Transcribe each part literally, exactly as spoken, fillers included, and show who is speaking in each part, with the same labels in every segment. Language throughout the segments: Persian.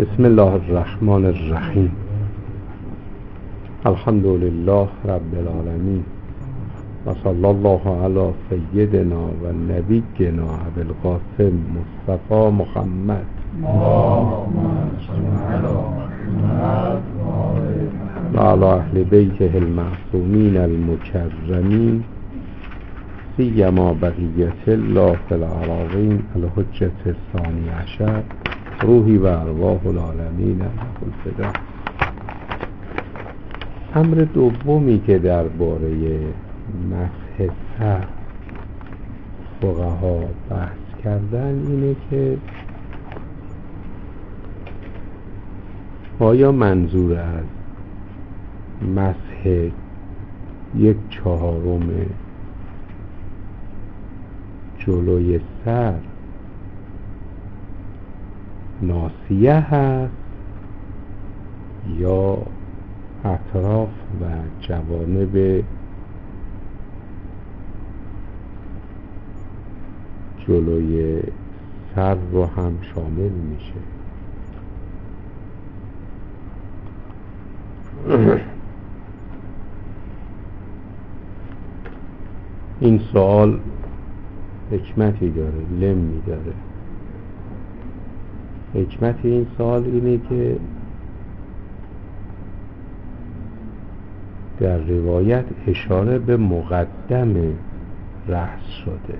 Speaker 1: بسم الله الرحمن الرحیم. الحمد لله رب العالمین و صلی الله علی سیدنا و نبینا ابی القاسم مصطفی محمد و علی اهل بیته المعصومین المکرمین سیما بقیت الله فی العراقین الحجة الثانی عشر روحی و ارواح العالمین الفدا. امر دومی که درباره مسح سر فقها بحث کردن اینه که آیا منظور از مسح یک چهارم جلوی سر ناصیه هست یا اطراف و جوانب جلوی سر رو هم شامل میشه؟ این سوال حکمتی داره، لمی داره. حکمت این سوال اینه که در روایت اشاره به مقدم رأس شده.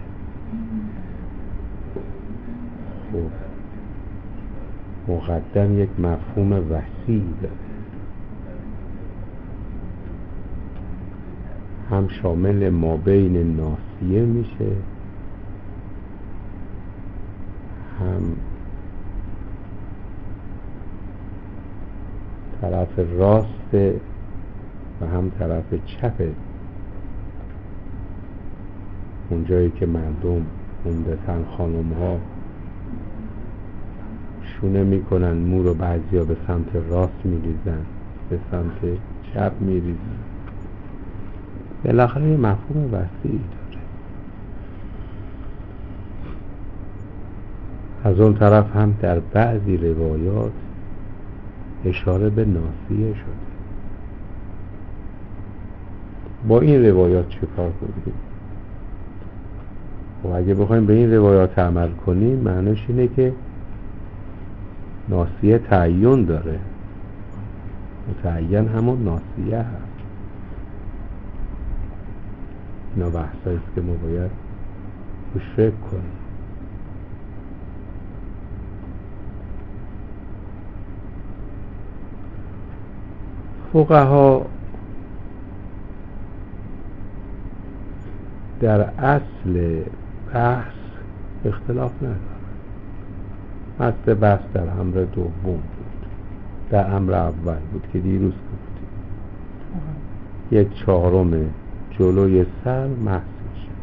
Speaker 1: خب مقدم یک مفهوم وسیع داره، هم شامل ما بین ناصیه میشه، هم طرف راست و هم طرف چپ، اونجایی که مردم عمدتاً خانم ها شونه میکنن مو رو بعضیا به سمت راست میریزن، به سمت چپ میریزن. بالاخره مفهوم وسیعی داره. از اون طرف هم در بعضی روایات اشاره به ناصیه شده. با این روایات چه کار کنیم؟ و اگه بخوایم به این روایات عمل کنیم معنیش اینه که ناصیه تعین داره، متعین همون ناصیه هست. اینا بحثاییست که ما باید روش فکر کنیم. فقها در اصل بحث اختلاف ندارن. اصل بحث در امر دوم بود، در امر اول بود که دیروز گفتیم یک چهارم جلوی سر محض میشه.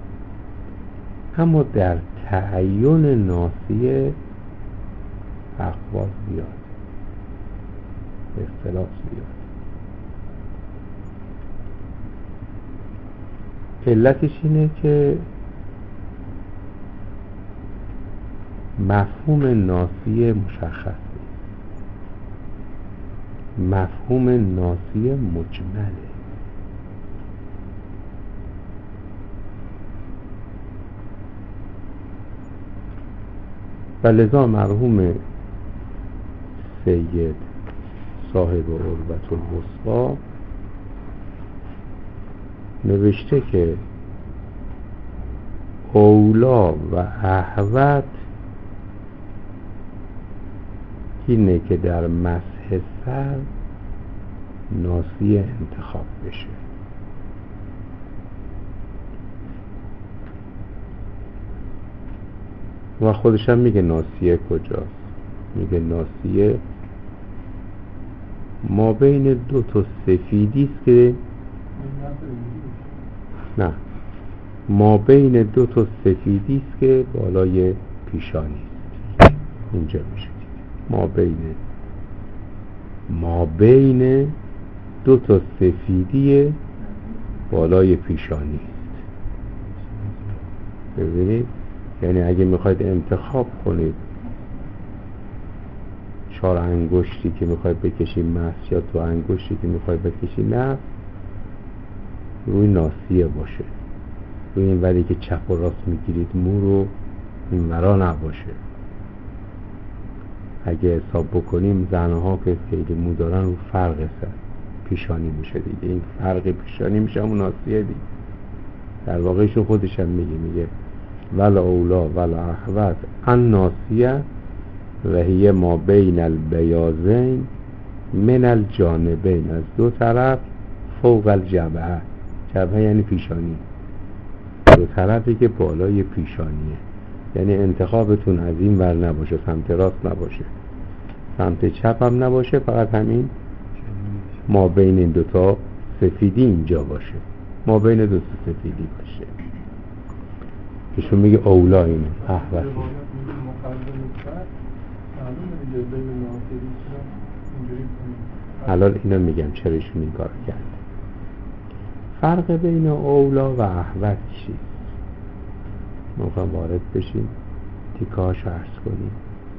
Speaker 1: اما در تعین ناصیه اقوال زیاد، اختلاف زیاد. علتش اینه که مفهوم ناصیه مشخص نیست، مفهوم ناصیه مجمله. و لذا مرحوم سید صاحب عروة الوثقی نوشته که اولا و احوط اینه که در مسح سر ناصیه انتخاب بشه. و خودش هم میگه ناصیه کجاست. میگه ناصیه ما بین دو تا سفیدیست که نه ما بین دو تا سفیدیست که بالای پیشانی است. اینجا میشه ما بین ما بین دو تا سفیدی بالای پیشانی است. ببینید، یعنی اگه میخواید انتخاب کنید چهار انگشتی که میخوای بکشی مس یا دو انگشتی که میخوای بکشی نفس روی ناصیه باشه، روی این وری که چپ و راست میگیرید مو رو این ورا نباشه. اگه حساب بکنیم زنها که خیلی مو دارن رو فرق سر پیشانی میشه دیگه، این فرق پیشانی میشه همون ناصیه دیگه. در واقعشون خودش هم میگه میگه ول اولا ول احوط ان ناصیه و هی ما بین البیاضین من الجانبین، از دو طرف فوق الجبهه. جبهه یعنی پیشانی، دو طرفی که بالای پیشانیه. یعنی انتخابتون از این ور نباشه، سمت راست نباشه، سمت چپ هم نباشه، فقط همین ما بین این دوتا سفیدی اینجا باشه، ما بین دو تا سفیدی باشه. ایشون میگه اولا اینه احوطی. حالا اینا میگم چرا ایشون این کار کرد. فرق بین اولا و احوط چیست؟ میخوام وارد بشیم تیکاش عرض کنیم.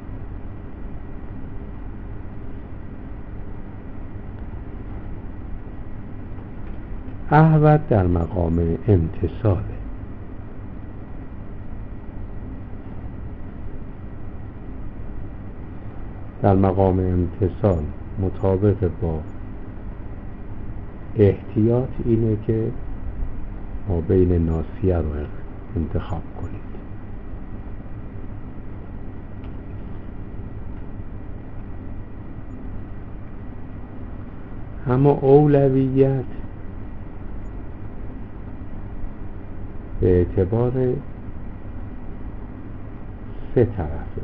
Speaker 1: احوط در مقام امتثاله، در مقام امتثال مطابق با احتیاط اینه که ما بین ناصیه رو انتخاب کنید. اما اولویت به اعتبار سه طرفه: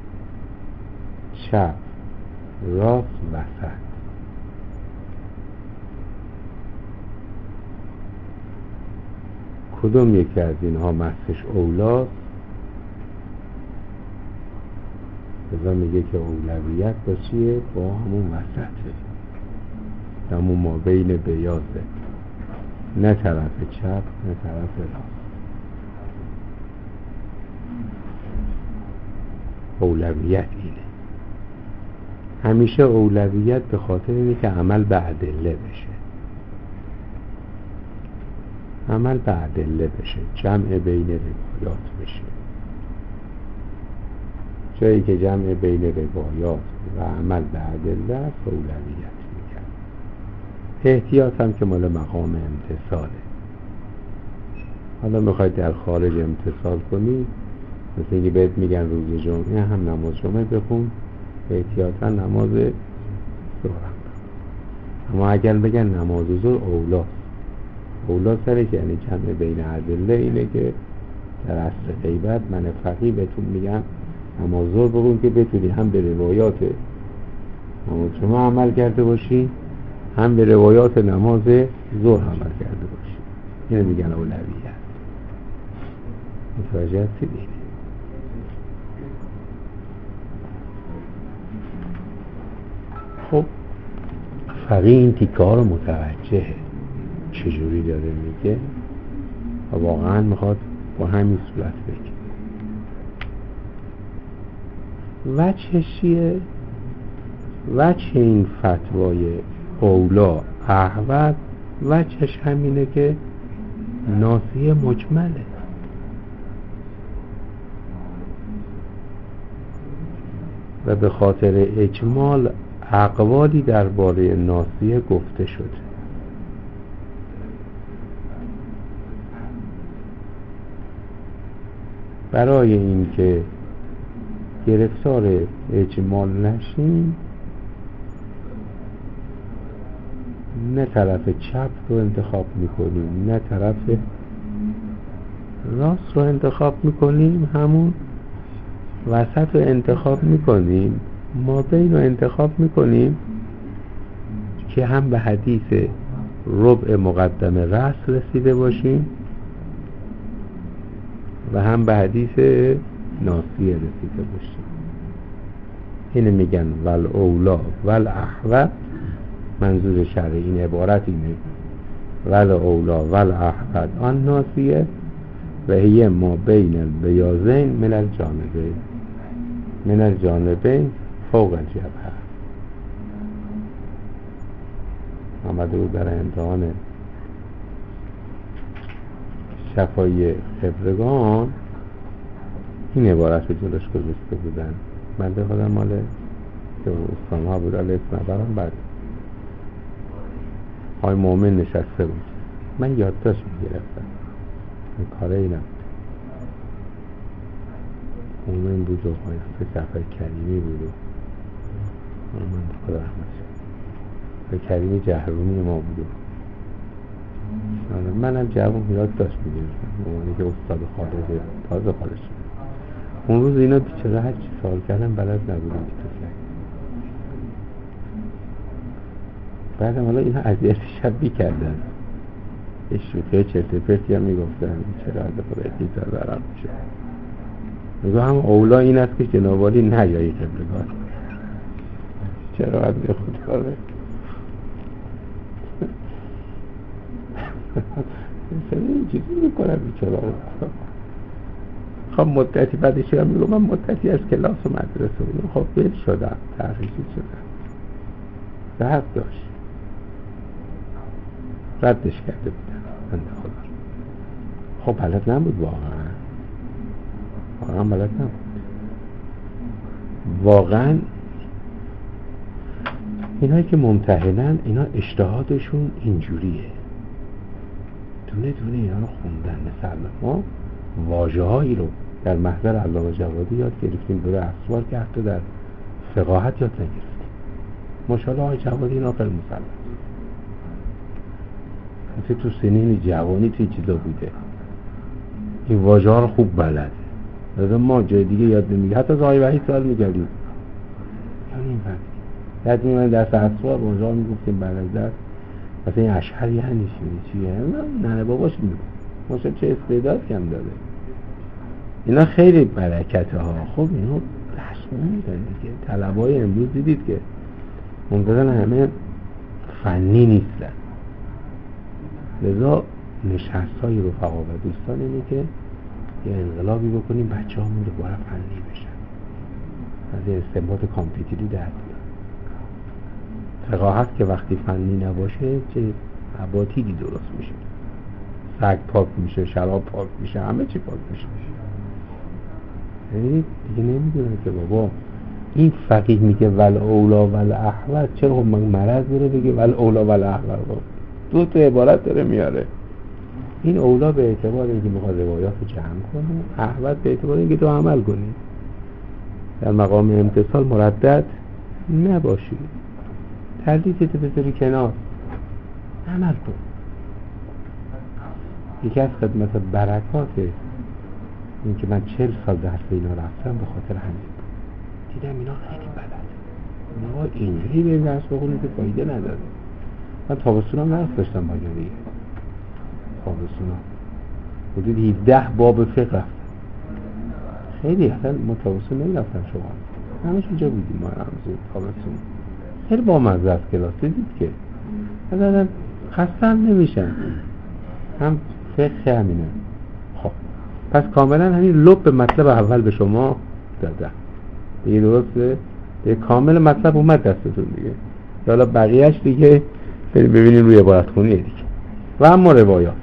Speaker 1: چپ، راست، وسط. کدوم یکی از اینها مسش اولاست؟ ازا میگه که اولویت با چیه؟ با همون وسطه، همون ما بین بیازه، نه طرف چپ نه طرف راست. اولویت اینه. همیشه اولویت به خاطر اینه که عمل به ادله بشه، عمل به ادله بشه، جمع بین روایات بشه. جایی که جمع بین روایات و عمل به ادله است اولویت میگن. احتیاط هم که مال مقام امتثاله. حالا میخواید در خارج امتثال کنی، مثل اینکه بهت میگن روز جمعه هم نماز جمعه بخون، احتیاطا نماز ظهر هم بخون. اما اگر بگن نماز ظهر اولاست، اولا سرش یعنی جمع بین ادله اینه که در عصر غیبت من فقیه بهتون میگم نماز ظهر بخون که بتونی هم به روایات نماز جمعه عمل کرده باشی، هم به روایات نماز ظهر عمل کرده باشی. اینه میگن اولویت. متوجه هستید؟ اینه. خب فقیه این تیکه ها رو متوجهه چجوری داره میگه و واقعا میخواد با همین صورت بگه. وجهش چیه؟ وجه این فتوای اولا احوط وجهش همینه که ناصیه مجمله و به خاطر اجمال اقوالی درباره ناصیه گفته شده. برای اینکه گرفتار اجمال نشیم نه طرف چپ رو انتخاب میکنیم نه طرف راست رو انتخاب میکنیم، همون وسط رو انتخاب میکنیم، ما بین رو انتخاب میکنیم که هم به حدیث ربع مقدم رأس رسیده باشیم و هم به حدیث ناصیه رسیده باشیم. اینه میگن ول اولا ول احوط. منظور شرع این عبارت اینه ول اولا ول احوط آن ناصیه و هی ما بین البیاضین من الجانبین من الجانبین فوق الجبهه آمده بود برای امتحان شفای خبرگان، این عبارت رو جلوش گذاشته بودن. من به خودم مال که استان ها بود علیه نبرم. بعد های مومن نشسته بود، من یادداشت میگرفتم، این کاره ای نبود. مومن بود و های صفحه کریمی بود و من به خدا رحمت شد، کریمی جهرومی ما بود و منم جواب یادداشت میگرفتم مومنی که استاد خالده تازه خالد شد. اون روز اینا بیچاره هر چی سوال کردن بلد نبودن که تفلک. بعدم حالا اینا اذیت شبی کردن، یه شوخی چرت و پرتی هم میگفتن چرا از خدا اعتیزار برام میشه. میگو هم اولا این است که جنابالی نیایی قبلگار، چرا از به خود کاره این چیزی میکنم بیچاره. خب مدتی بعدش هم میگو من مدتی از کلاس و مدرسه بودم. خب بیل شدم، تحقیقی شدم، به حق داشت، ردش کرده بودم بنده خدا. خب بلد نبود واقعا، واقعا بلد نبود. واقعا اینایی که ممتحنن اینا اجتهادشون اینجوریه، دونه دونه اینا رو خوندن. مثلا ما واژه هایی رو در محضر علامه جوادی یاد گرفتیم، دوره اسوار که حتی در فقاهت یاد نگرفتیم. ماشاءالله آقای جوادی این آخر مسلم مثل تو سنین جوانی توی چیزا بوده، این واژه ها رو خوب بلده. لازم ما جای دیگه یاد نمیگه، حتی از آقای وحید سوال میگردیم یعنی این فرد یاد میمونه درس اسوار واژه ها میگفتیم بلده. مثلا این اشهر یعنی چیه؟ نه باباش میگه ماشاءالله چه استعداد کم داده. اینا خیلی برکته ها. خب اینا درس میدن دیگه. طلبای امروز دیدید که منتظر همه فنی نیستن، لذا نشست های رفقا و دوستان اینه که یه انقلابی بکنیم بچه همون دوباره فنی بشن، از این استنباط کامپیوتری در بیان. فقاهت که وقتی فنی نباشه چه عباتیدی درست میشه، سگ پاک میشه، شراب پاک میشه، همه چی پاک میشه. یعنی دیگه نمیدونه که بابا این فقیه میگه ول اولا ول احوط، چرا خب مرض داره بگه ول اولا ول احوط؟ دو تا عبارت داره میاره. این اولا به اعتبار اینکه میخواد روایات رو جمع کنه، احوط به اعتبار اینکه تو عمل کنی، در مقام امتصال مردد نباشی، تردیدت بذاری کنار، عمل کن. یکی از خدمت برکات این که من چهل سال درس اینا رفتم به خاطر همین دیدم اینا خیلی بلد. ما اینجوری به درس بخونیم که فایده نداره. من تابستون هم درس داشتم با یاری تابستون هم حدود هفده باب فقه رفتم. خیلی اصلا ما تابستون نمیرفتم، شما همش اینجا بودیم. ما رمزون تابستون خیلی با مزه از کلاس دیدید که مثلا خسته هم نمیشن، هم فقه همینه. خب پس کاملا همین لب به مطلب اول به شما دادم دیگه، درسته؟ دیگه کامل مطلب اومد دستتون دیگه. حالا بقیهش دیگه ببینیم روی عبارت خونیه دیگه. و اما روایات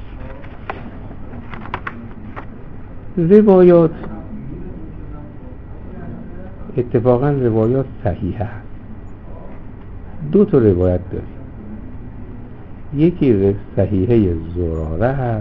Speaker 1: روایات اتفاقا روایات صحیحه هست. دو تا روایت داریم، یکی صحیحه زراره هست،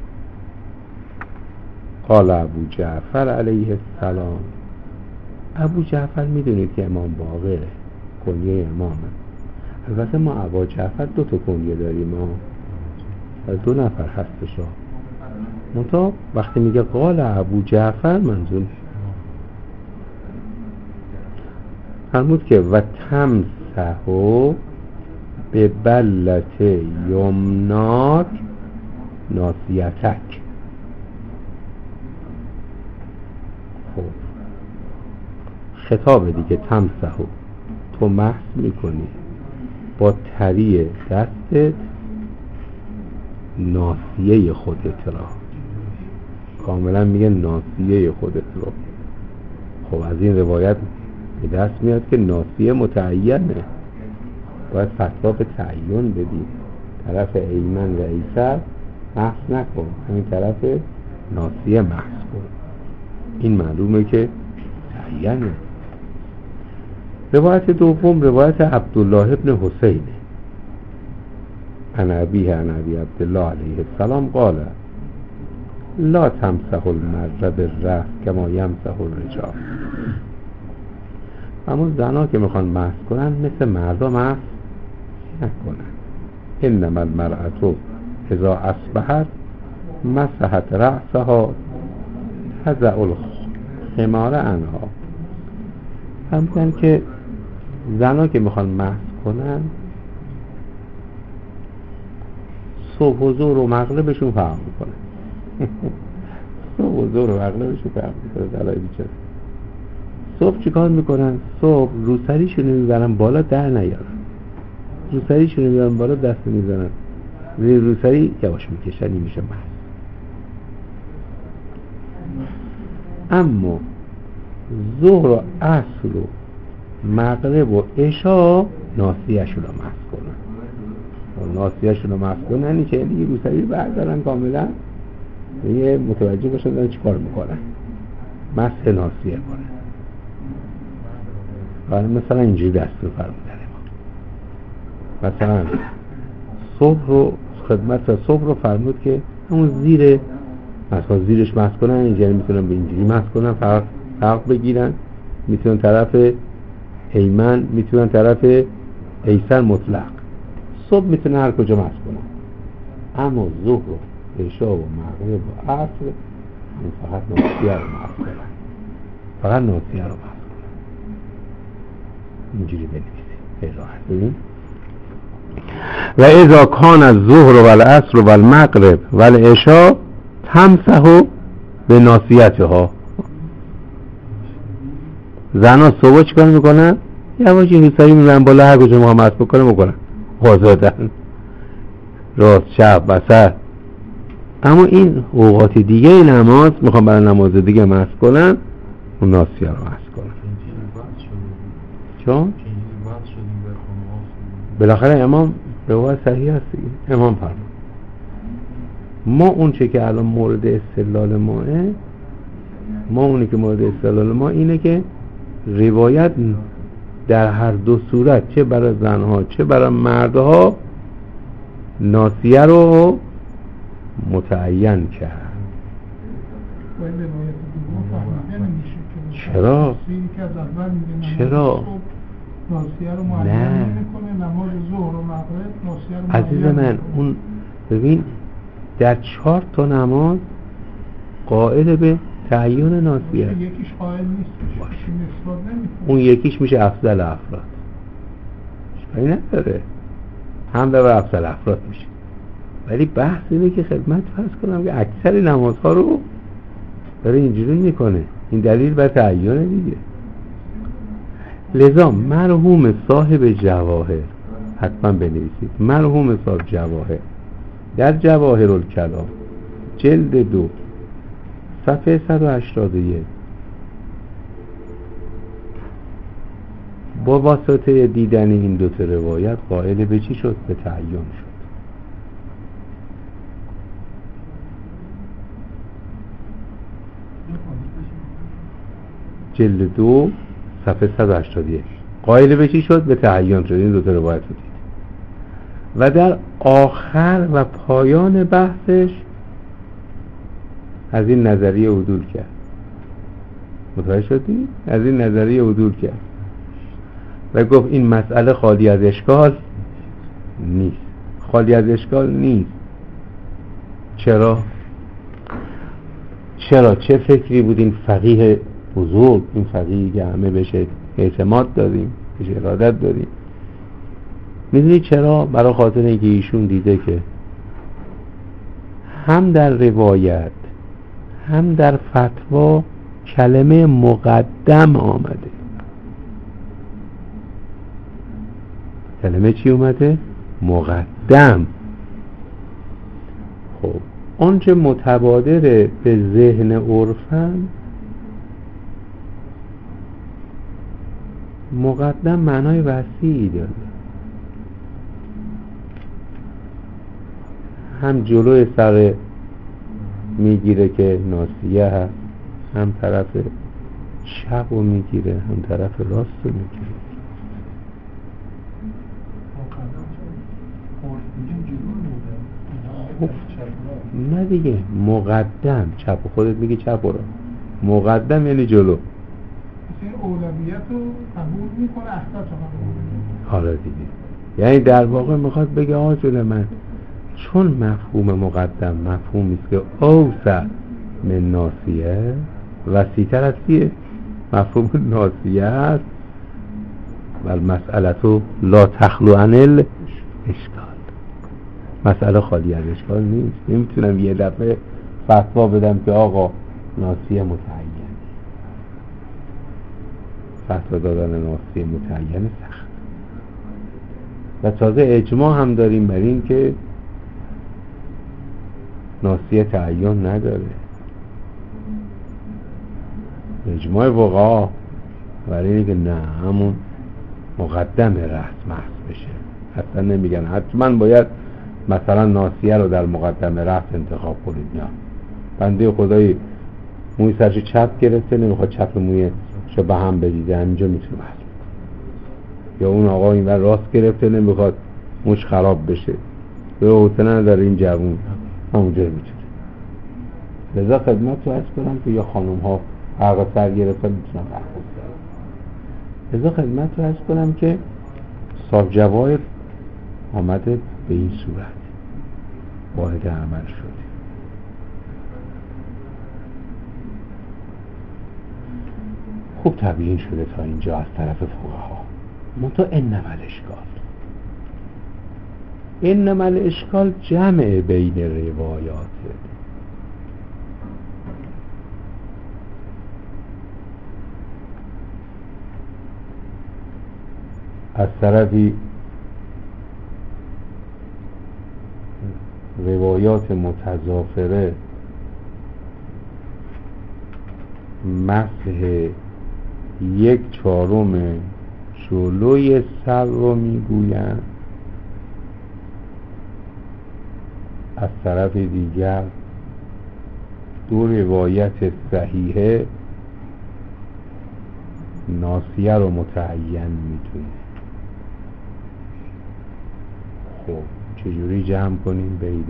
Speaker 1: قال ابو جعفر علیه السلام. ابو جعفر میدونید که امام باقره، کنیه امامه. البته ما ابو جعفر دو تا کنیه داریم، ما دو نفر هستش ها. منتها وقتی میگه قال ابو جعفر منظور فرمود که و تمسحو به بلت یمناک ناسیتک. خب خطاب دیگه، تمسحو تو محض میکنی با تری دستت ناسیه خودت را، کاملا میگه ناسیه خودت را. خب از این روایت به دست میاد که ناصیه متعینه، باید فتوا به تعین بدی، طرف ایمن و ایسر محض نکن، همین طرف ناصیه محض کن. این معلومه که تعینه. روایت دوم روایت عبدالله ابن حسینه عن ابیه عن ابی عبدالله علیه السلام قال لا تمسح المرء بالرأس کما یمسح الرجال. اما زنها که میخوان مسح کنن مثل مردا مسح نکنن. انما المرأة اذا اصبحت مسحت رأسها تضع الخمار عنها. همون که زنها که میخوان مسح کنن صبح و ظهر و مغربشون فرق میکنه. صبح و ظهر و مغربشون فرق میکنه. دلایل چه؟ صبح چیکار میکنن؟ صبح روسریشون میبرن بالا در نیارن، روسریشون میبرن بالا دست میزنن روی روسری یواش میکشن، این میشه محض. اما ظهر و عصر و مغرب و عشا ناصیه‌شون رو محض کنن. ناصیه‌شون رو محض کنن یعنی چه؟ یعنی روسری بردارن کاملا، یه متوجه باشن دارن چی کار میکنن، مسح ناصیه کنن. ولی مثلا اینجوری دستور فرمودن ما، مثلا صبح رو خدمت صبح رو فرمود که همون زیر مثلا زیرش مسح کنن، اینجوری میتونن به اینجوری مسح کنن، فرق فرق بگیرن، میتونن طرف ایمن، میتونن طرف ایسر مطلق. صبح میتونن هر کجا مسح کنن، اما ظهر و عشا و مغرب و عصر فقط ناصیه رو مسح کنن، فقط ناصیه رو مسح کنن. اینجوری بنویسید راحت. ببین و اذا کان الظهر و العصر و المغرب و العشاء تمسح به ناصیتها. زنها صبح چیکار میکنن؟ یواش روسری میبرن بالا، هر کجا میخوام مسح بکنه بکنن، آزادن، راست چپ وسط. اما این اوقات دیگه نماز میخوام برای نماز دیگه مسح کنن، اون ناصیه رو مسح کنن. چون؟ بالاخره امام روایت صحیح هست دیگه. امام فرمود ما اون چه که الان مورد استدلال ماه، ما اونی که مورد استدلال ما اینه که روایت در هر دو صورت، چه برای زنها چه برای مردها، ناصیه رو متعین کرد. چرا؟ چرا؟ نه عزیز من، اون ببین در چهار تا نماز قائل به تعیین ناصیه،
Speaker 2: یکیش قائل نیست،
Speaker 1: اون یکیش میشه افضل افراد، اشکالی نداره، هم به افضل افراد میشه. ولی بحث اینه که خدمت فرض کنم که اکثر نمازها رو داره اینجوری میکنه، این دلیل بر تعیین دیگه. لذا مرحوم صاحب جواهر، حتما بنویسید، مرحوم صاحب جواهر در جواهر الکلام جلد دو صفحه صد و هشتاد و یک با واسطه دیدن این دو تا روایت قائل به چی شد؟ به تعیین شد. جلد دو صفحه صد و هشتاد و یک قائل به چی شد؟ به تعیین شد. این دو تا روایت رو دید و در آخر و پایان بحثش از این نظریه عدول کرد. متوجه شدی؟ از این نظریه عدول کرد و گفت این مسئله خالی از اشکال نیست. خالی از اشکال نیست. چرا؟ چرا؟ چه فکری بود این فقیه بزرگ، این فقیهی که همه بهش اعتماد داریم، بهش ارادت داریم؟ میدونی چرا؟ برای خاطر اینکه ایشون دیده که هم در روایت هم در فتوا کلمه مقدم آمده. کلمه چی اومده؟ مقدم. خب آنچه متبادر به ذهن عرفن مقدم معنای وسیعی داره، هم جلوی سر میگیره که ناسیه هست، هم طرف چپ رو میگیره، هم طرف راست رو میگیره. نه دیگه، مقدم چپ، خودت میگی چپ رو، مقدم یعنی جلو.
Speaker 2: اولویت رو قبول میکنه، احساس رو قبول.
Speaker 1: حالا دیگه یعنی در واقع میخواد بگه آجل من، چون مفهوم مقدم مفهومی است که اوسع من ناسیه، وسیع‌تر از چیه؟ مفهوم ناسیه است. و المسئله لا تخلو عن الاشکال، مسئله خالی از اشکال نیست. نمیتونم یه دفعه فتوا بدم که آقا ناسیه متعین، فتوا دادن ناسیه متعین سخت. و تازه اجماع هم داریم بر این که ناسیه تعین نداره، اجماع فقها برای اینه که نه، همون مقدم رأس محض بشه. اصلا نمیگن حتما باید مثلا ناسیه رو در مقدم رأس انتخاب کنید، نه، بنده خدایی موی سرش چپ گرفته، نمیخواد چپ موی شو به هم بدیده، همینجا میتونه محض، یا اون آقا این ور راست گرفته، نمیخواد موش خراب بشه، یا حسنه نداره این جوون، همونجا میتونه. لذا خدمت تو عرض کنم که یا خانوم ها حق سر گرفته میتونم حق سر. لذا خدمت تو عرض کنم که صاحب جواهر آمده به این صورت واحد عمل شده. خوب تبیین شده تا اینجا از طرف فقها. منتها انما الاشکال، انما الاشکال جمع بین روایات. از طرفی روایات متضافره مسح یک چهارم جلوی سر رو میگویند، از طرف دیگر دو روایت صحیحه ناسیه رو متعین میدونه. خب چجوری جمع کنیم بین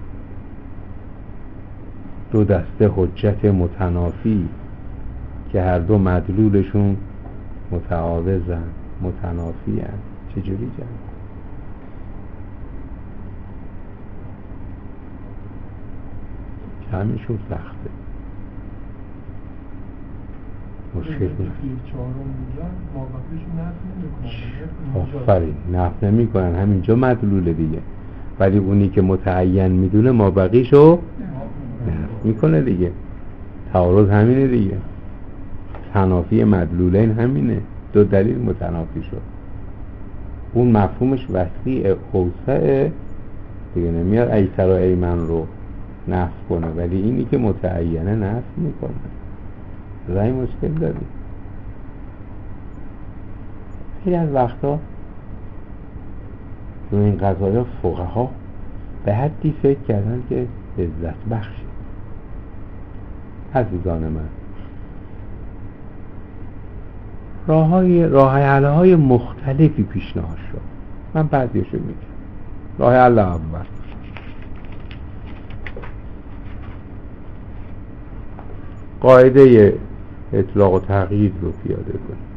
Speaker 1: دو دسته حجت متنافی که هر دو مدلولشون متعاوضن، متنافی هست؟ چجوری جمع کنیم؟ جمعشون سخته، مشکل نیست. آفرین، نفت نمی کنن، همینجا مدلوله دیگه. ولی اونی که متعین میدونه ما بقیشو نفت میکنه دیگه. تعارض همینه دیگه، تنافی مدلولین همینه، دو دلیل متنافی شد. اون مفهومش وسیع اوسع دیگه، نمیاد ایسر و ایمن رو نفت کنه، ولی اینی که متعینه نفت میکنه. رای مشکل داری. خیلی از وقتا رو این قضایا فقها به حدی فکر کردن که عزت بخشی. عزیزان من، راه های راه حل های مختلفی پیشنهاد شد، من بعضیشو میگم. راه حل اول، قاعده اطلاق و تغییر رو پیاده کنید.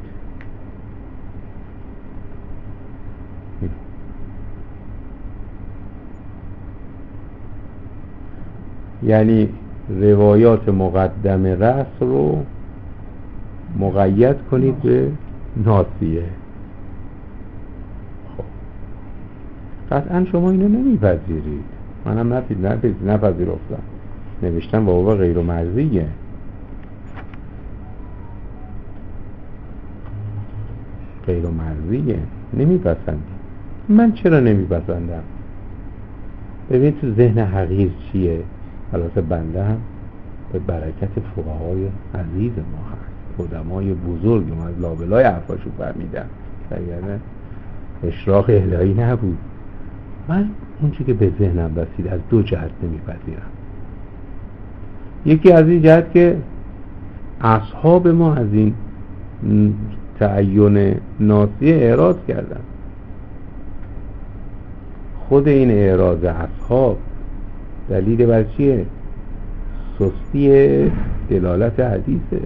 Speaker 1: یعنی روایات مقدم رأس رو مقید کنید به ناسیه. خب قطعا شما اینو نمیپذیرید، منم نپید نپید نپذیرفتم، نوشتم بابا غیر مرضیه. غیر مرضیه، نمیپسندی. من چرا نمیپسندم؟ ببین تو ذهن حقیر چیه؟ البته بنده هم به برکت فقهای عزیز ما هست، خدمای بزرگ من لابلای حرفاشو فهمیدم، یعنی اشراق الهی نبود. من اون چی که به ذهنم رسید از دو جهت نمیپذیرم. یکی از این جهت که اصحاب ما از این تعین ناصیه اعراض کردن. خود این اعراض اصحاب دلیل بر چیه؟ سستی دلالت حدیثه.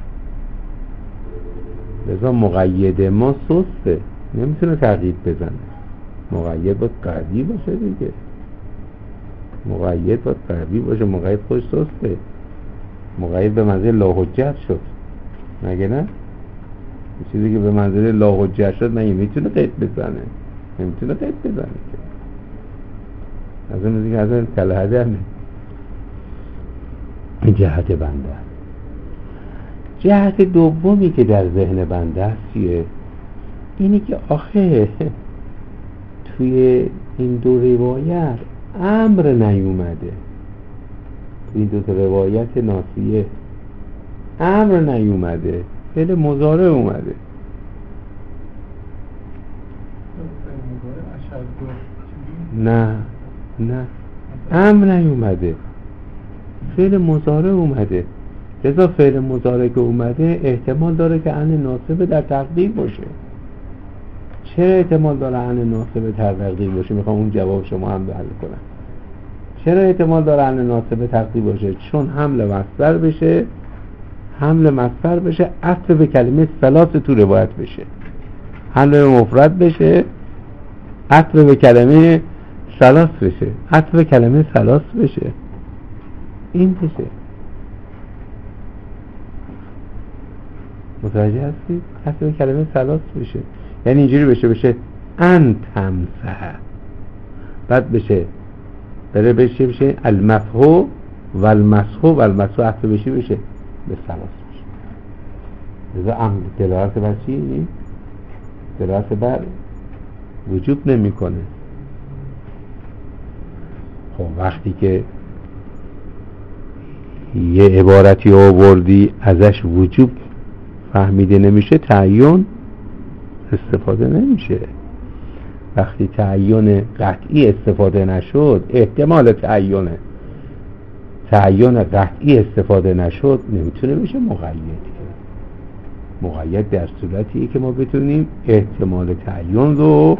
Speaker 1: لذا مقید ما سسته، نمیتونه تقیید بزنه. مقید باید قوی باشه دیگه، مقید باید قوی باشه. مقید خودش سسته، مقید به منزله لا حجت شد، مگه نه؟ چیزی که به منزله لا حجت شد مگه میتونه قید بزنه؟ نمیتونه قید بزنه که. از اون دیگه از اون تلحظه همه این جهت بنده است. جهت دومی که در ذهن بنده است چیه؟ اینی که آخه توی این دو روایت امر نیومده، این دو روایت ناصیه امر نیومده، فعل مضارع اومده. نه نه امر نیومده، فعل مضارع اومده. لذا فعل مضارع که اومده احتمال داره که عن ناصبه در تقدیر باشه. چرا احتمال داره عن ناصبه در تقدیر باشه؟ میخوام اون جواب شما هم حل کنم. چرا احتمال داره عن ناصبه تقدیر باشه؟ چون حمل مصدر بشه، حمل مصدر بشه عطف به کلمه ثلاث تو روایت بشه، حمل به مفرد بشه عطف به کلمه ثلاث بشه، عطف به کلمه ثلاث بشه، این بشه. متوجه هستی؟ عطف به کلمه ثلاث بشه، یعنی اینجوری بشه بشه ان تمسح، بعد بشه بره بشه بشه المفهو و المسحو و المسحو عطف بشه بشه به ثلاث بشه. لذا امر دلالت بر چی؟ دلالت بر وجوب نمی کنه. خب وقتی که یه عبارتی آوردی ازش وجوب فهمیده نمیشه، تعین استفاده نمیشه. وقتی تعین قطعی استفاده نشد، احتمال تعین تعین قطعی استفاده نشد، نمیتونه میشه مقید. مقید در صورتیه که ما بتونیم احتمال تعین رو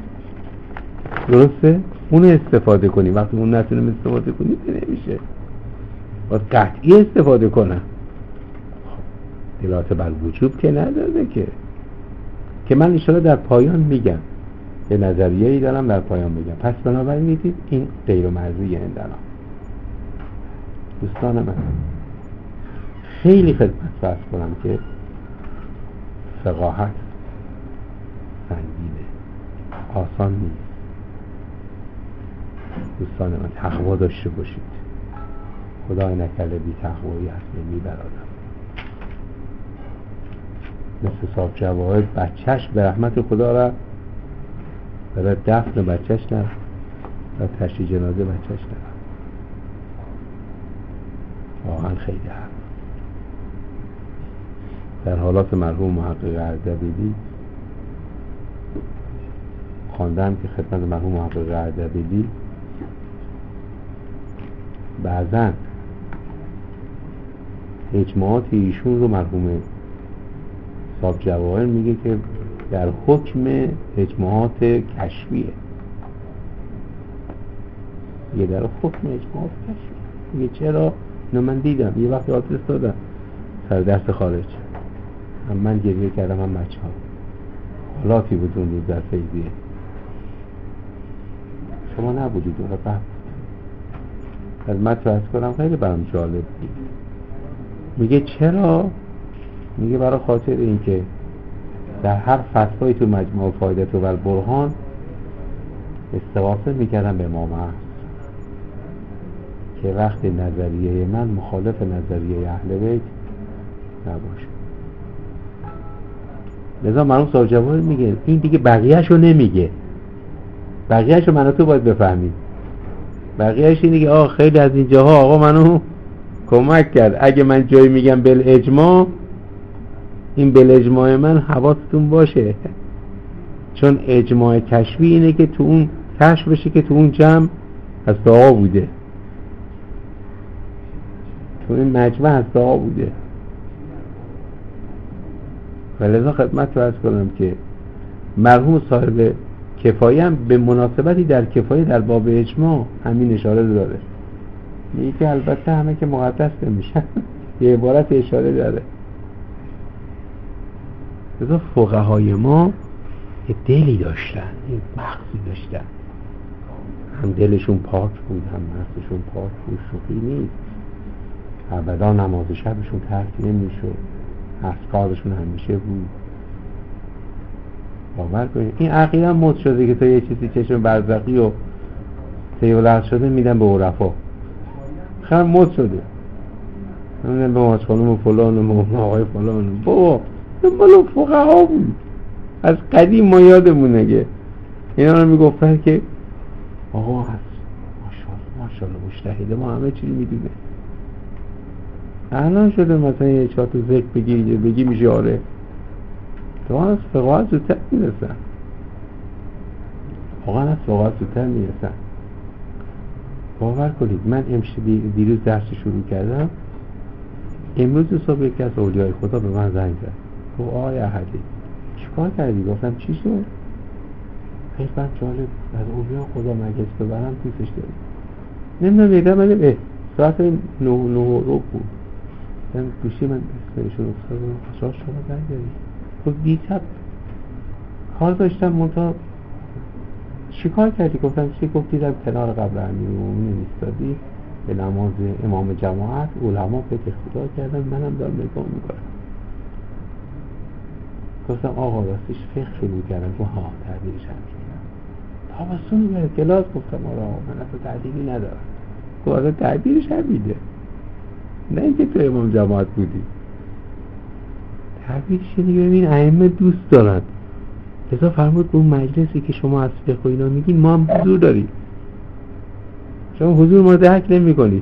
Speaker 1: درسته اون استفاده کنیم. وقتی اون نتونیم استفاده کنیم نمیشه، باید قطعی استفاده کنم. دلالت بر وجوب که نداره که که من انشاءالله در پایان میگم، یه نظریه‌ای دارم در پایان میگم. پس بنابراین میدید این غیر مرضیه اندنا. دوستان من خیلی خدمت فرض کنم که فقاهت سنگینه، آسان نیست. دوستان من تقوا داشته باشید. خدای نکرده بی تقوایی هست نمیبرادم. مثل صاحب جواهد بچهش به رحمت خدا را برای دفن بچهش نرم، برای تشییع جنازه بچهش نرم. واقعا خیلی حرف. در حالات مرحوم محقق اردبیلی خواندم که خدمت مرحوم محقق اردبیلی بعضن اجماعات ایشون رو مرحوم صاحب جواهر میگه که در حکم اجماعات کشفیه. یه در حکم اجماعات کشفیه. میگه چرا؟ نه من دیدم یه وقتی آدرس دادم سر درس خارج، هم من گریه کردم هم بچه ها. حالاتی بود اون روز در فیضیه، شما نبودید اون رو قبل. خدمت رو از کنم خیلی برام جالب بود. میگه چرا؟ میگه برای خاطر این که در هر فتوایی تو مجموع فایدت و برهان استغاثه میکردم به امام احمد که وقت نظریه من مخالف نظریه اهل بیت نباشه. لذا مرحوم صاحب جواهر میگه این دیگه بقیه‌شو نمیگه، بقیه‌شو من و تو باید بفهمید. بقیه‌اش اینه که آه خیلی از این جاها آقا منو کمک کرد، اگه من جایی میگم بالاجماع این به اجماع من حواستون باشه، چون اجماع کشفی اینه که تو اون کشف بشه که تو اون جمع هسته ها بوده، تو این مجمع هسته ها بوده. ولذا خدمت رو عرض کنم که مرحوم صاحب کفایه هم به مناسبتی در کفایه در باب اجماع همین اشاره داره، میگه که البته همه که مقدس نمیشن یه عبارت اشاره داره. لذا فقهای ما یه دلی داشتن، یه مغزی داشتن، هم دلشون پاک بود هم مغزشون پاک بود، شوخی نیست. ابدا نماز شبشون ترک نمیشد، اذکارشون همیشه بود. باور کنید این عقیده مد شده که تا یه چیزی چشم برزخی و سیولت شده میدن به عرفا، خیلی مد شده، نمیدن به ماچ خانوم فلان و آقای فلان. بابا این مالو فقها بود، از قدیم ما یادمونه که اینا رو میگفتن که آقا هست ماشاءالله ماشاءالله مجتهده، ما همه چیزی میدونه. الان شده مثلا یه چهار تا ذکر بگی بگی میشه آره، تو از فقها زودتر میرسن، واقعا از فقها زودتر میرسن. باور کنید من امشب دیروز درس شروع کردم، امروز صبح یکی از اولیای خدا به من زنگ زد، گفت آقای احدی چیکار کردی؟ گفتم چی شد؟ خیلی من جالب از اولیا خدا مگس ببرم دوستش دارم. نمیدونم یکم من به ساعت نه نه رو بود، من گوشی من اسمشون افتادم، خشاش شما زنگ دارید. خب دیتب کار داشتم منطقه چی کار کردی؟ گفتم چی؟ گفت دیدم کنار قبر امیرالمومنین ایستادی به نماز امام جماعت، علما به اقتدا کردن، منم دارم نگاه میکنم. گفتم آقا راستش فقه شروع کردم. گفت ها تعبیرش هم تابستون میره کلاس. گفتم آره من اصلا تعبیری ندارم. گفت آره تعبیرش هم میده، نه اینکه تو امام جماعت بودی. تعبیرش اینه ببین ائمه دوست دارن، لذا فرمود به اون مجلسی که شما از فقه و اینا میگین ما هم حضور داریم، شما حضور ما درک نمی کنید.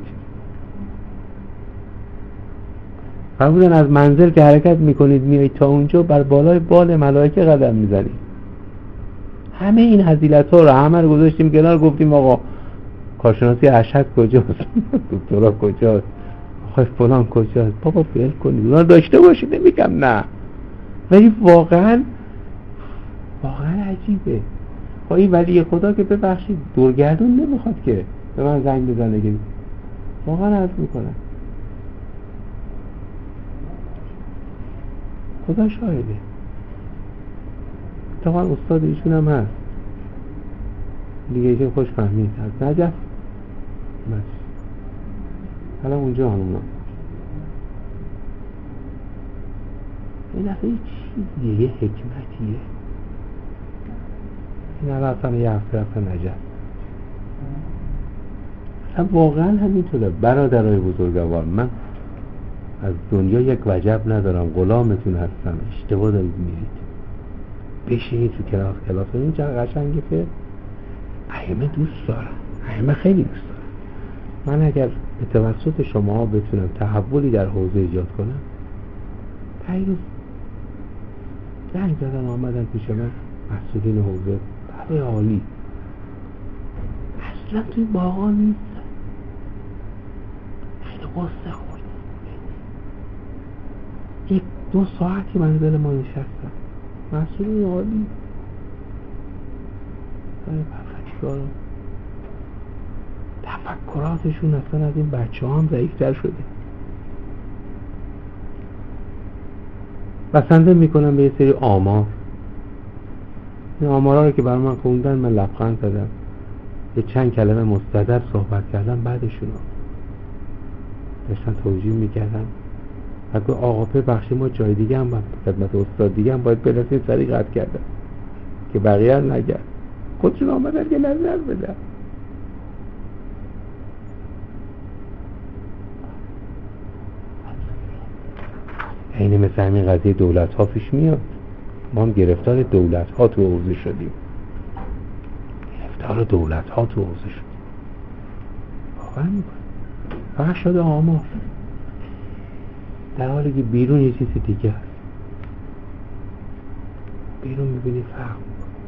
Speaker 1: فرمودن از منزل که حرکت میکنید میایید تا اونجا بر بالای بال ملائکه قدم میزنید. همه این فضیلت ها رو همه رو گذاشتیم کنار، گفتیم آقا کارشناسی ارشد کجاست، دکترا کجاست، آقای فلان کجاست. بابا فعل کنید اونا داشته باشید، نمیگم نه، ولی واقعا واقعا عجیبه. با این ولی خدا که ببخشید دورگردون نمیخواد که به من زنگ بزنه، که واقعا عرض میکنم خدا شاهده. طبعا استاد ایشون هم هست دیگه، ایشون خوش فهمید از نجف بس حالا اونجا همونا این دفعه چیزیه، یه حکمتیه. این الان اصلا یه هفته هفته نجف اصلا واقعا همینطوره. برادرای بزرگوار من از دنیا یک وجب ندارم، غلامتون هستم، اشتباه دارید میرید، بشینید تو کلاس کلاس این چه قشنگه که ائمه دوست دارم، ائمه خیلی دوست دارم. من اگر به توسط شما بتونم تحولی در حوزه ایجاد کنم، پیروز زنگ زدن آمدن پیش من مسئولین حوزه، برای عالی اصلا توی باقا نیست، خیلی قصه خورد، یک دو ساعتی منزل ما نشستم، مسئولین عالی برای برخشگارم تفکراتشون اصلا از این بچه هم ضعیفتر شده. بسنده میکنم به یه سری آمار، این آمارها رو که برای من خوندن من لبخند زدم، یه چند کلمه مستدر صحبت کردم، بعدشون داشتن توجیه میکردم. اگه آقا ببخشی ما جای دیگه هم خدمت استاد دیگه هم باید برسیم، سری قطع کردم که بقیه هم نگرد، خودشون آمدن که نظر بدن. اینه مثل همین قضیه دولت ها پیش میاد، ما هم گرفتار دولت ها تو حوزه شدیم، گرفتار دولت ها تو حوزه شدیم واقعا فقط شده آمار، در حالی که بیرون یه چیزی دیگه هست. بیرون میبینی فرق.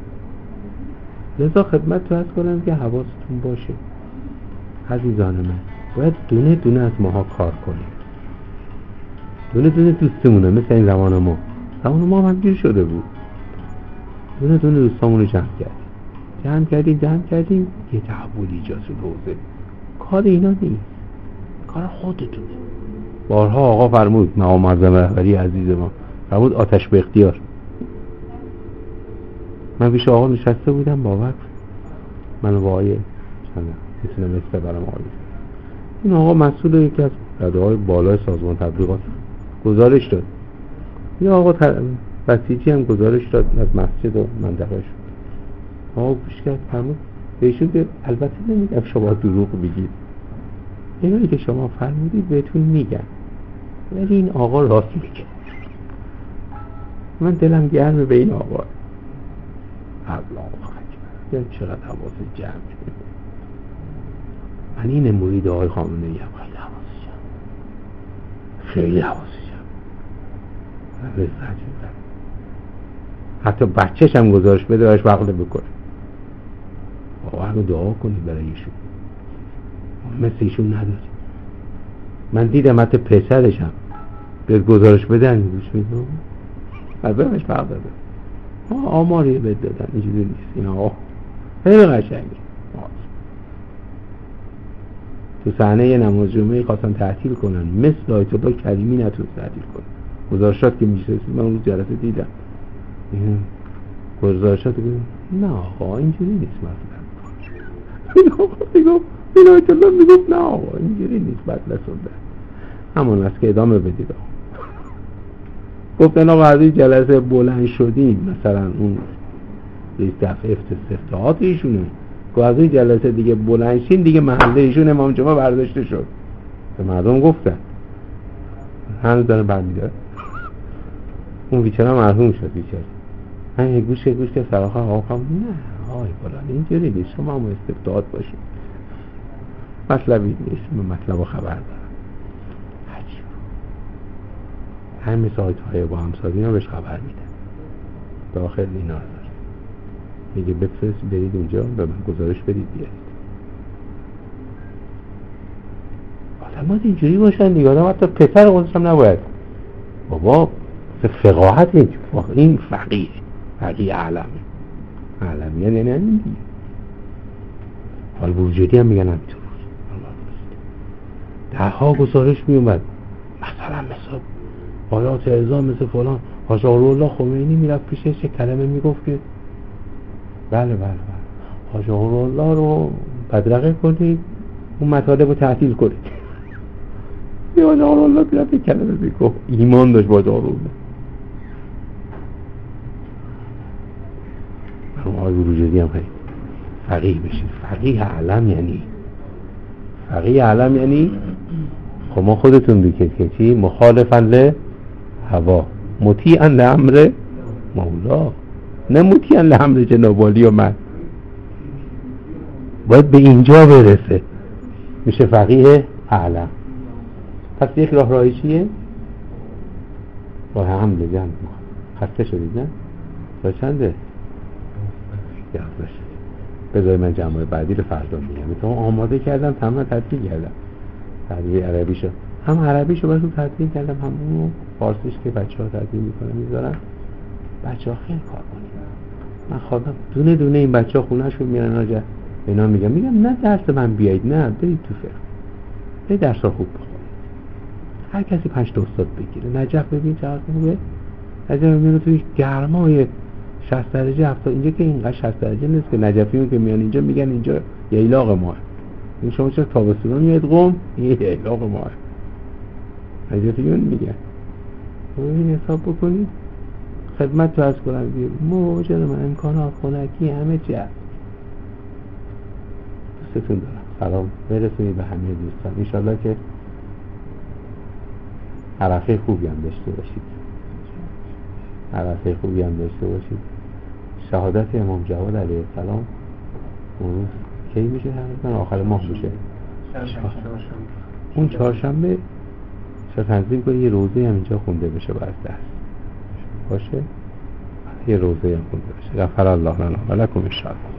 Speaker 1: لذا خدمت تو از کنم که حواستون باشه عزیزان من، باید دونه دونه از ماها کار کنیم، دونه دونه دوستمونه. مثل این زمان ما زمان ما هم همجور شده بود، دونه دونه دوستامون رو جمع کردیم جمع کردیم جمع کردیم یه تحول ایجاد شد. روزه کار اینا نیست، کار خودتونه. بارها آقا فرمود، مقام معظم رهبری عزیز ما فرمود آتش به اختیار. من پیش آقا نشسته بودم با وقت من و آقای چندم کسی نمیسته برام آقای این آقا مسئول یکی از رده‌های بالای سازمان تبلیغات گزارش داد. یه آقا تر... بسیجی هم گزارش داد از مسجد و منطقه شد. آقا گوش کرد فرمود بهشون که البته نمیگم شما دروغ بگید، اینایی که شما فرمودید بهتون میگن، ولی این آقا راست میگه. من دلم گرمه به این آقا. الله اکبر، چقدر حواس جمع. من این مرید آقای خامنه‌ای هم خیلی حواس جمع، خیلی حواس جمع. من لذت می‌برم. حتی بچه‌ش هم گزارش بده براش بغله بکنه. آقا رو دعا کنید برای ایشون، مثل ایشون نداری. من دیدم حتی پسرش هم به گزارش بدن گوش میدم از برش بغل داده. آماری بد دادن اینجوری نیست. این آقا خیلی قشنگه. تو صحنه یه نماز جمعه خواستن تعطیل کنن، مثل آیت الله کریمی نتونست تعطیل کنن. گزارشات که میشه من اون روز جلسه دیدم این گزارشات بگم نه آقا اینجوری نیست. مثلا این آقا میگم این آیت الله میگم نه آقا اینجوری نیست. بعد لسونده همون است که ادامه بدید. گفتن آقا از این جلسه بلند شدیم مثلا اون ریز دفعه افتتاحات ایشونه که از این جلسه دیگه بلند شین دیگه محله ایشون امام جمعه برداشته شد. به مردم گفتن هنوز داره برمیداره. اون بیچاره مرحوم شد بیچاره. همین گوش که گوش که سراخه آقا نه آقای بلند اینجوری نیست، شما هم استفتاحات باشید. مطلبی نیست، من مطلب خبر دارم. همین سایت های با همسازی ها بهش خبر میده، داخل اینا رو داره میگه بفرست برید اونجا به من گزارش بدید بیارید. آدمات اینجوری باشن دیگه. آدم حتی پسر خودش هم نباید بابا فقاهت این این فقیه فقیه علمه علم یعنی نه دیگه. حال وجودی هم میگن همینطور ده ها گزارش میومد مثلا مثلا آیات اعظام مثل فلان حاج الله خمینی میرفت پیشش یه کلمه میگفت که بله بله بله حاج الله رو بدرقه کنید اون مطالب رو تعطیل کنید. یه حاج الله میرفت یه کلمه میگفت ایمان داشت با حاج الله. آقای بروجردی هم خیلی فقیه بشید. فقیه علم یعنی فقیه علم یعنی خب ما خودتون بکید که چی مخالفن له هوا مطیعا لامر مولا، نه مطیعا لامر جناب علی و من. باید به اینجا برسه میشه فقیه اعلم. پس یک راه راهی چیه؟ راه حمله جمع خسته شدید نه؟ راه چنده؟ یاد باشه بذاری من جمعه بعدی رو فردا میگم. تو آماده کردم تمام تدریج کردم تدریج عربی شد هم عربی شو براتون تدریج کردم هم اون فارسیش که بچه ها تدریج میکنن میذارن بچه ها خیلی کار کنید. من خواهدم دونه دونه این بچه ها خونه شو میرن آجا اینا میگم میگم نه درس من بیایید نه برید تو فقه برید درس ها خوب بخونید. هر کسی پنج تا استاد بگیره. نجف ببین چقدر خوبه. نجف ببین توی گرمای شصت درجه هفتاد اینجا که اینقدر شصت درجه نیست که نجفیون که میان اینجا میگن اینجا ییلاق ماه. این شما چرا تابستون میاد قم این ییلاق ماه نجفیون میگن. این حساب بکنید خدمت تو از کنم موجه من امکانات خونکی همه چی هست. دوستتون دارم. سلام برسونید به همه دوستان. انشالله که عرفه خوبی هم داشته باشید. عرفه خوبی هم داشته باشید. شهادت امام جواد علیه السلام اون روز کی میشه؟ من آخر ماه میشه. اون چهارشنبه شاید تنظیم کنی یه روزه هم اینجا خونده بشه باید دست باشه. یه روزه هم خونده بشه. غفر الله لنا و لکم ان شاء الله.